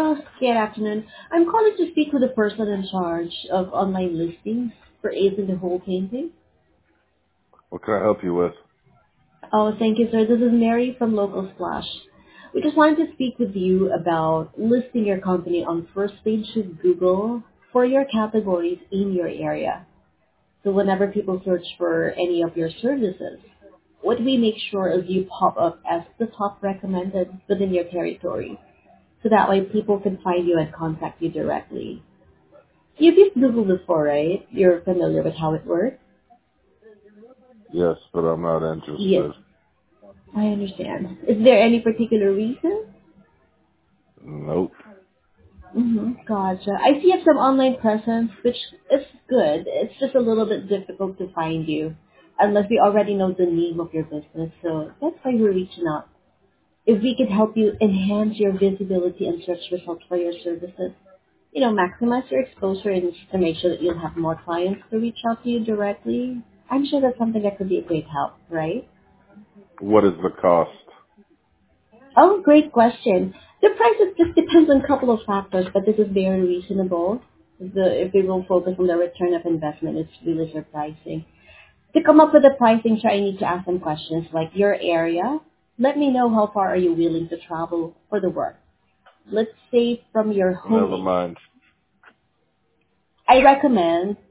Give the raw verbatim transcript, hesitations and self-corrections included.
Uh, good afternoon. I'm calling to speak with the person in charge of online listings for Ace in the Hole Painting. What can I help you with? Oh, thank you, sir. This is Mary from Local Splash. We just wanted to speak with you about listing your company on first page of Google for your categories in your area. So whenever people search for any of your services, what we make sure is you pop up as the top recommended within your territory. So that way people can find you and contact you directly. You've used Google before, right? You're familiar with how it works? Yes, but I'm not Yes, interested. I understand. Is there any particular reason? Nope. Mm-hmm. Gotcha. I see you have some online presence, which is good. It's just a little bit difficult to find you unless we already know the name of your business. So that's why we're reaching out. If we could help you enhance your visibility and search results for your services, you know, maximize your exposure and to make sure that you'll have more clients to reach out to you directly, I'm sure that's something that could be a great help, right? What is the cost? Oh, great question. The prices just depends on a couple of factors, but this is very reasonable. The, if we will focus on the return of investment, it's really surprising. To come up with the pricing, sure, I need to ask some questions like your area. Let me know how far are you willing to travel for the work. Let's say from your home Never base. mind. I recommend